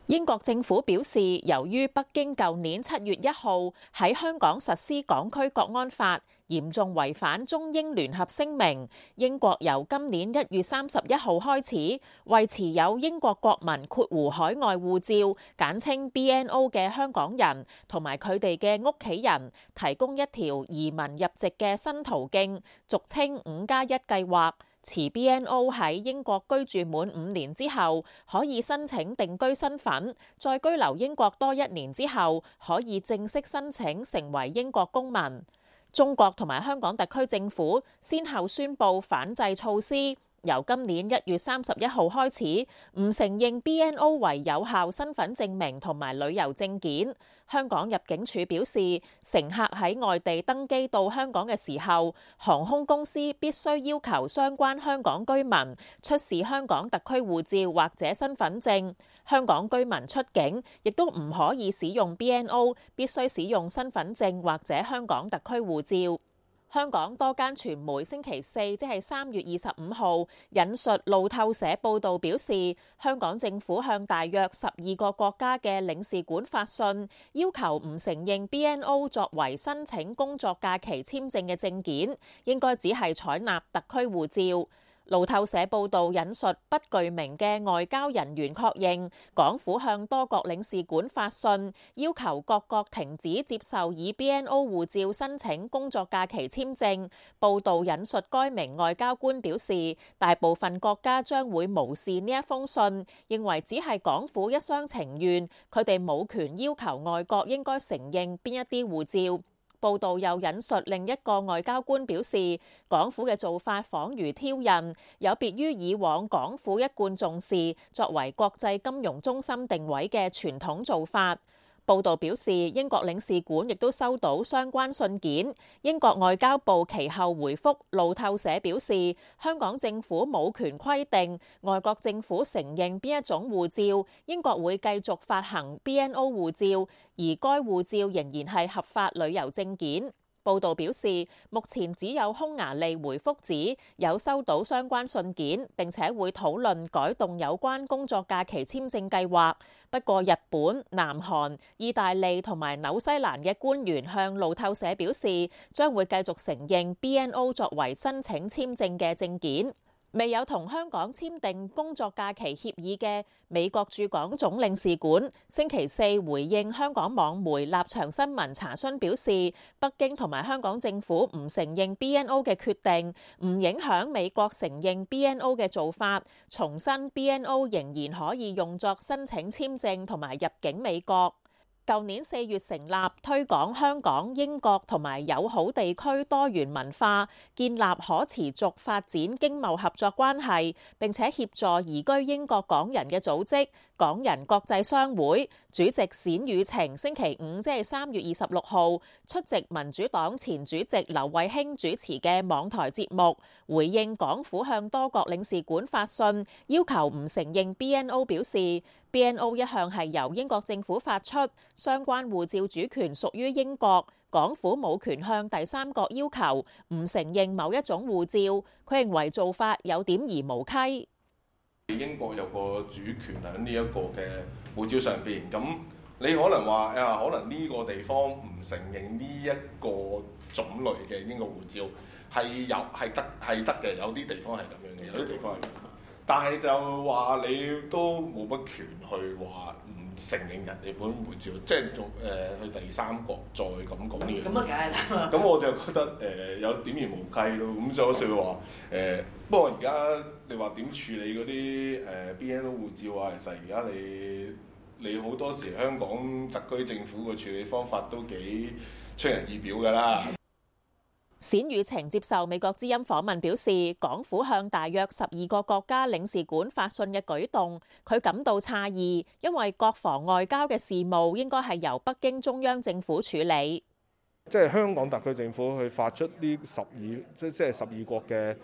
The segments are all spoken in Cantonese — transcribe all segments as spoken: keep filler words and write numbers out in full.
英國政府表示，由於北京舊年七月一號喺香港實施港區國安法，嚴重違反中英聯合聲明，英國由今年一月三十一號開始，為持有英國國民括弧海外護照簡稱 B N O 嘅香港人同埋佢哋嘅屋企人提供一條移民入籍嘅新途徑，俗稱五加一計劃。持 B N O 喺英國居住滿五年之後，可以申請定居身份；再居留英國多一年之後，可以正式申請成為英國公民。中國同埋香港特區政府先後宣布反制措施，由今年一月三十一號開始，唔承認 B N O 為有效身份證明同埋旅遊證件。香港入境處表示，乘客喺外地登機到香港嘅時候，航空公司必須要求相關香港居民出示香港特區護照或者身份證。香港居民出境亦都唔可以使用 B N O， 必須使用身份證或者香港特區護照。香港多間傳媒星期四，即係三月二十五號，引述路透社報導表示，香港政府向大約十二個國家嘅領事館發信，要求唔承認 B N O 作為申請工作假期簽證嘅證件，應該只係採納特區護照。路透社報導引述不具名嘅外交人員確認，港府向多國領事館發信，要求各國停止接受以 B N O 護照申請工作假期簽證。報導引述該名外交官表示，大部分國家將會無視呢一封信，認為只係港府一廂情願，佢哋冇權要求外國應該承認邊一啲護照。報道又引述另一個外交官表示，港府嘅做法仿如挑釁，有別於以往港府一貫重視作為國際金融中心定位嘅傳統做法。報道表示，英國領事館亦都收到相關信件。英國外交部其後回覆路透社表示，香港政府冇權規定外國政府承認邊一種護照，英國會繼續發行 B N O 護照，而該護照仍然係合法旅遊證件。報道表示，目前只有匈牙利回覆指有收到相關信件，並且會討論改動有關工作假期簽證計劃。不過，日本、南韓、意大利同埋紐西蘭嘅官員向路透社表示，將會繼續承認 B N O 作為申請簽證嘅證件。未有同香港簽訂工作假期協議嘅美國駐港總領事館星期四回應香港網媒立場新聞查詢表示，北京同埋香港政府唔承認 B N O 嘅決定，唔影響美國承認 B N O 嘅做法，重申 B N O 仍然可以用作申請簽證同埋入境美國。舊年四月成立，推廣香港、英國同埋友好地區多元文化，建立可持續發展經貿合作關係，並且協助移居英國港人嘅組織港人國際商會主席冼宇晴星期五即係三月二十六號出席民主黨前主席劉慧卿主持嘅網台節目，回應港府向多國領事館發信，要求唔承認 B N O， 表示 B N O 一向係由英國政府發出，相關護照主權屬於英國，港府冇權向第三國要求唔承認某一種護照。佢認為做法有點兒無稽。 英國有個主權喺呢一個嘅護照上邊，咁你可能話啊，可能呢個地方唔承認呢一個種類嘅英國護照係有係得係得嘅，有啲地方係咁樣嘅，有啲地方係咁樣，但係就話你都冇乜權去話唔承認人哋本護照，即係做誒去第三國再咁講呢樣。咁啊，梗係啦。咁我就覺得誒、呃、有點而無稽咯。咁所以話誒，不過而家你話點處理嗰啲誒 B N O 護照啊？其實而家你你好多時香港特區政府嘅處理方法都幾出人意表㗎啦。 冼宇晴接受美國之音訪問表示，港府向大約十二個國家領事館發信嘅舉動，佢感到詫異，因為國防外交嘅事務應該係由北京中央政府處理。 即係香港特區政府去發出呢十二即即係十二國嘅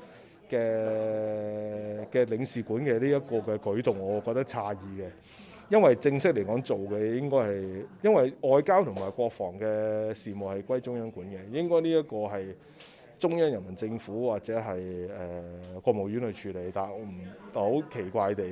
嘅嘅領事館嘅呢一個嘅舉動，我覺得詫異嘅。因為正式嚟講做嘅應該係，因為外交同埋國防嘅事務係歸中央管嘅，應該呢一個係中央人民政府或者係誒、呃、國務院去處理。但係我唔，但好奇怪地，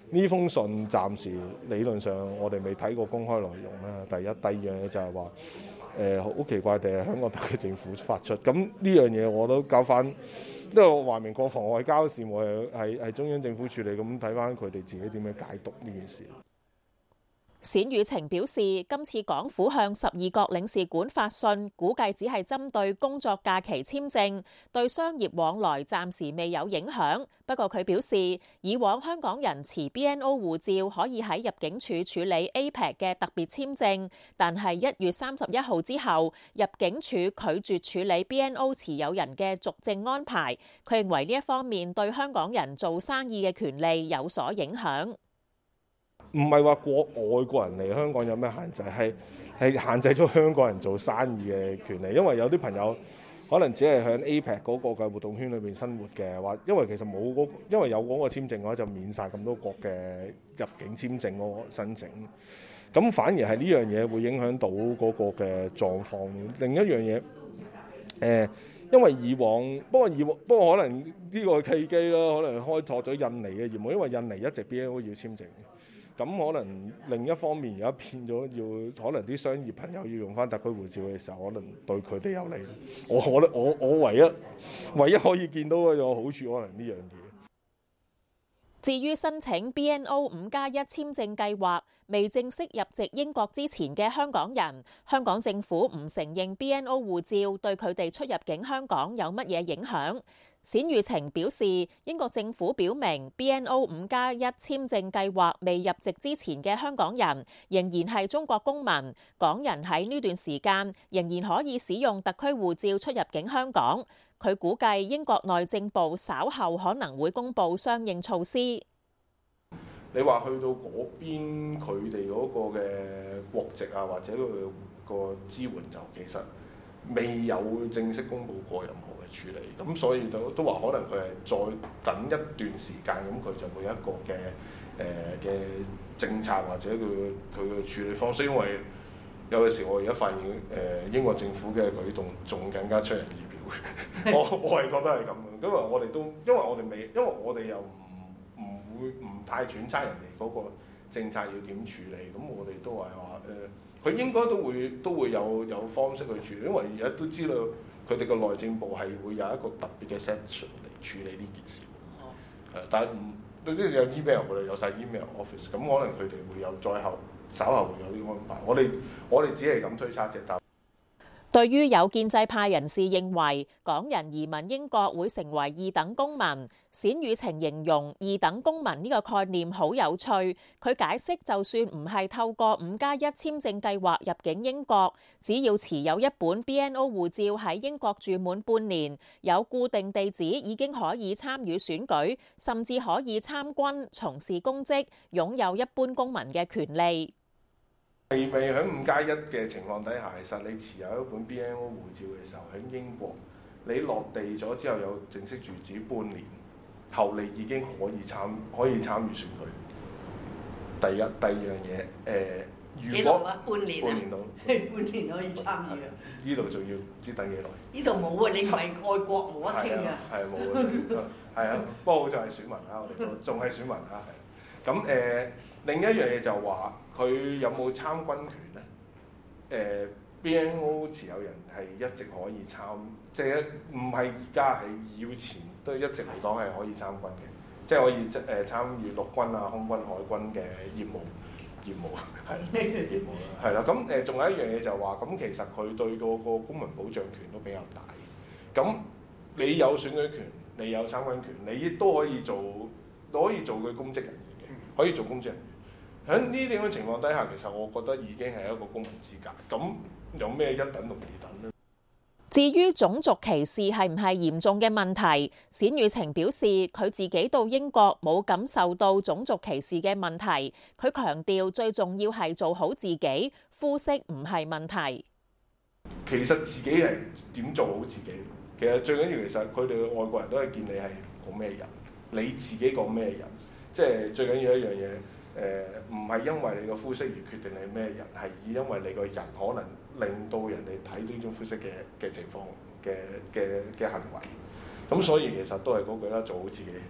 呢封信暫時理論上我哋未睇過公開內容啦。第一，第二樣嘢就係話誒好奇怪地係香港特區政府發出，咁呢樣嘢我都交翻，因為華明國防外交事務係係係中央政府處理，咁睇翻佢哋自己點樣解讀呢件事。 冼宇晴表示，今次港府向十二國領事館發信，估計只係針對工作假期簽證，對商業往來暫時未有影響。不過佢表示，以往香港人持 B N O 護照可以喺入境處處理 A P E C 嘅特別簽證，但係一月三十一號之後，入境處拒絕處理 B N O 持有人嘅續證安排。佢認為呢一方面對香港人做生意嘅權利有所影響。 唔係話國外國人嚟香港有咩限制，係係限制咗香港人做生意嘅權利。因為有啲朋友可能只係喺 A P E C 嗰個嘅活動圈裏邊生活嘅，話因為其實冇嗰、因為有嗰個簽證嘅話，就免晒咁多國嘅入境簽證嗰個申請。咁反而係呢樣嘢會影響到嗰個嘅狀況。另一樣嘢，誒、呃，因為以往不過以往不過可能呢個契機啦，可能開拓咗印尼嘅業務，因為印尼一直 B N O 要簽證。咁可能另一方面而家變咗要，可能啲商業朋友要用翻特區護照嘅時候，可能對佢哋有利。我我我我唯一唯一可以見到嘅有好處，可能呢樣嘢。 至於申請 B N O 五加一簽證計劃未正式入籍英國之前嘅香港人，香港政府唔承認 B N O 護照對佢哋出入境香港有乜嘢影響。冼宇晴表示，英國政府表明 B N O 五加一簽證計劃未入籍之前嘅香港人仍然係中國公民，港人喺呢段時間仍然可以使用特區護照出入境香港。佢估計英國內政部稍後可能會公布相應措施。 你話去到嗰邊佢哋嗰個嘅國籍啊，或者佢個支援就其實未有正式公布過任何嘅處理，咁所以都都話可能佢係再等一段時間，咁佢就會有一個嘅誒嘅政策或者佢佢嘅處理方式，因為有嘅時我而家發現誒、呃、英國政府嘅舉動仲更加出人意表我我係覺得係咁嘅，因為我哋都因為我哋未，因為我哋又唔唔會唔太揣測人哋嗰個政策要點處理，咁我哋都係話誒，佢、呃、應該都會都會有有方式去處理，因為而家都知道佢哋個內政部係會有一個特別嘅 section 嚟處理呢件事。誒、呃，但係唔都知有 email 佢哋有晒 email office，咁可能佢哋會有再後稍後會有啲安排。我哋我哋只係咁推測啫。但對於有建制派人士認為港人移民英國會成為二等公民，冼宇晴形容二等公民呢個概念好有趣。佢解釋，就算唔係透過五加一簽證計劃入境英國，只要持有一本 B N O 護照喺英國住滿半年，有固定地址，已經可以參與選舉，甚至可以參軍、從事公職，擁有一般公民嘅權利。 未未喺五加一嘅情況底下，其實你持有一本 B N O 護照嘅時候，喺英國你落地咗之後有正式住址半年後，你已經可以參可以參與選舉。第一、第二樣嘢，誒、呃，如果半年半年到， 半年可以參與啊！ 呢度仲要唔知等幾耐？ 呢度冇啊！你唔係愛國冇得傾啊！ 係冇啊！係啊，不過好就係選民啦，我哋都仲係選民啦，係。咁誒、呃，另一樣嘢就話佢有冇參軍權咧？誒、呃、B N O 持有人係一直可以參，即係唔係而家係以前都一直嚟講係可以參軍嘅，即係可以即誒參與陸軍啊、空軍、海軍嘅業務業務係業務啦，係啦。咁誒仲有一樣嘢就話，咁其實佢對嗰個公民保障權都比較大。咁你有選舉權，你有參軍權，你亦都可以做，可以做佢公職人員嘅，可以做公職人員。喺呢啲咁嘅情況底下，其實我覺得已經係一個公民資格。咁有咩一等同二等呢？ 至於種族歧視係唔係嚴重嘅問題，冼宇晴表示佢自己到英國冇感受到種族歧視嘅問題。佢強調最重要係做好自己，膚色唔係問題。 其實自己係點做好自己？其實最緊要，其實佢哋外國人都係見你係個咩人，你自己個咩人，即係最緊要一樣嘢。誒唔係因為你個膚色而決定你咩人，係以因為你個人可能令到人哋睇到呢種膚色嘅嘅情況嘅嘅嘅行為。咁所以其實都係嗰句啦，做好自己。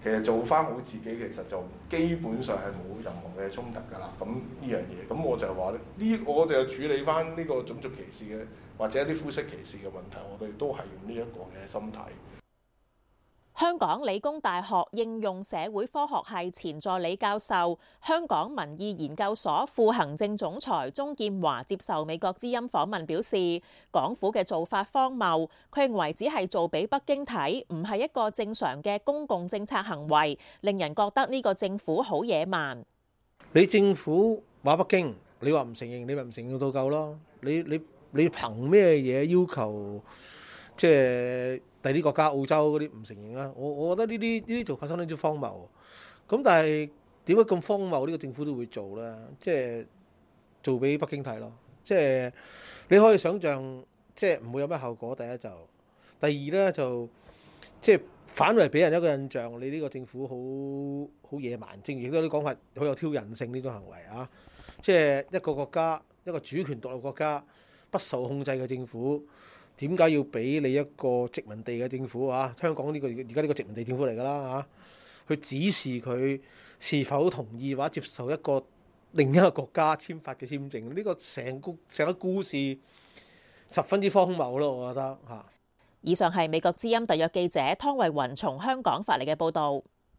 其實做翻好自己，其實就基本上係冇任何嘅衝突㗎啦。咁呢樣嘢，咁我就係話咧，呢我哋就處理翻呢個種族歧視嘅或者一啲膚色歧視嘅問題，我哋都係用呢一個嘅心態。 香港理工大學應用社會科學系前助理教授、香港民意研究所副行政總裁鍾劍華接受美國之音訪問表示，港府嘅做法荒謬，佢認為只係做俾北京睇，唔係一個正常嘅公共政策行為，令人覺得呢個政府好野蠻。 你政府話北京，你話唔承認，你咪唔承認到夠咯？你你你憑咩嘢要求即係？第啲國家澳洲嗰啲唔承認啦，我我覺得呢啲呢啲做法相當之荒謬。咁但係點解咁荒謬？呢個政府都會做咧，即係做俾北京睇咯。即係你可以想像，即係唔會有咩後果。第一就，第二咧就即係反為俾人一個印象，你呢個政府好好野蠻，正如亦都有啲講法，好有挑釁性呢種行為啊。即係一個國家，一個主權獨立國家，不受控制嘅政府。點解要俾你一個殖民地嘅政府啊？香港呢個而家呢個殖民地政府嚟㗎啦嚇，去指示佢是否同意或者接受一個另一個國家簽發嘅簽證？呢個成個成個故事十分之荒謬咯，我覺得嚇。 以上係美國之音特約記者湯慧雲從香港發嚟嘅報導。